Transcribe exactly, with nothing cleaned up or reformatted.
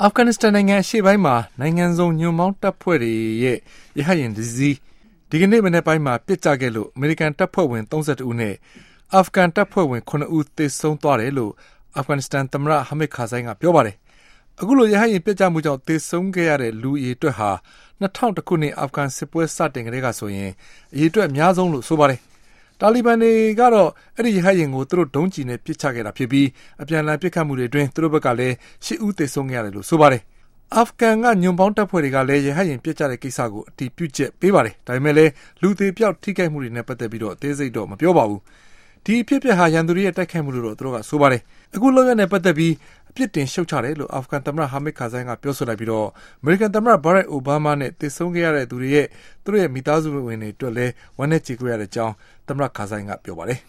အာဖဂန်နစ္စတန်နိုင်ငံအရှေ့ပိုင်းမှာနိုင်ငံစုံညွန့်ပေါင်းတပ်ဖွဲ့တွေရဲ့ရဟတ်ယာဉ်တစ်စီးဒီကနေ့မနေ့ပိုင်းမှာပစ်ကျခဲ့လို့အမေရိကန်တပ်ဖွဲ့ဝင်သုံးဆယ့်တစ်ဦးနဲ့အာဖဂန်တပ်ဖွဲ့ဝင်ခုနှစ်ဦးသေဆုံးသွားတယ်လို့အာဖဂန်နစ္စတန်သမ္မတဟာမစ်ကာဇိုင်းကပြောပါတယ်။အခုလိုရဟတ်ယာဉ်ပစ်ကျမှုကြောင့်သေဆုံးခဲ့ရတဲ့လူအရေအတွက်ဟာ၂၀၀၁ခုနှစ်အာဖဂန်စစ်ပွဲစတင်ကတည်းကဆိုရင်အရေအတွက်အများဆုံးလို့ဆိုပါတယ်။တာလီဘန်တွေကတော့အဲ့ဒီရဟတ်ယာဉ်ကိုသူတို့ဒုံးကျည်နဲ့ပစ်ချခဲ့တာဖြစ်ပြီးအပြန်အလှန်ပစ်ခတ်မှုတွေအတွင်းသူတို့ဘက်ကလည်းရှစ်ဦးသေဆုံးခဲ့ရတယ်လို့ဆိုပါတယ်။အာဖဂန်ကညွန့်ပေါင်းတပ်ဖွဲ့တွေကလည်းရဟတ်ယာဉ်ပစ်ကျတဲ့ကိစ္စကိုအတည်ပြုချက်ပေးပါတယ်။ဒါပေမဲ့လည်းလူသေပျောက်ထိခိုက်မှုတွေနဲ့ပတ်သက်ပြီးတော့အသေးစိတ်တော့မပြောပါဘူး။ဒီအဖြစ်အပျက်ဟာရန်သူတွေရဲ့တိုက်ခိုက်မှုလို့တော့သူတို့ကဆိုပါတယ်။အခုလုပ်ရတဲ့ပတ်သက်ပြီးအပြစ်တင်ရှုတ်ချတယ်လို့အာဖဂန်သမ္မတဟာမစ်ကာဇိုင်းကပြောဆိုလိုက်ပြီးတော့အမေရိကန်သမ္မတဘာရက်အိုဘားမားနဲ့သေဆုံးခဲ့ရတဲ့သူတွေရဲ့သူတို့ရဲ့မိသားစုဝင်တွေအတွက်လည်းဝမ်းနည်းကြေကွဲရတဲ့အကြောင်းသမ္မတကာဇိုင်းကပြောပါတယ်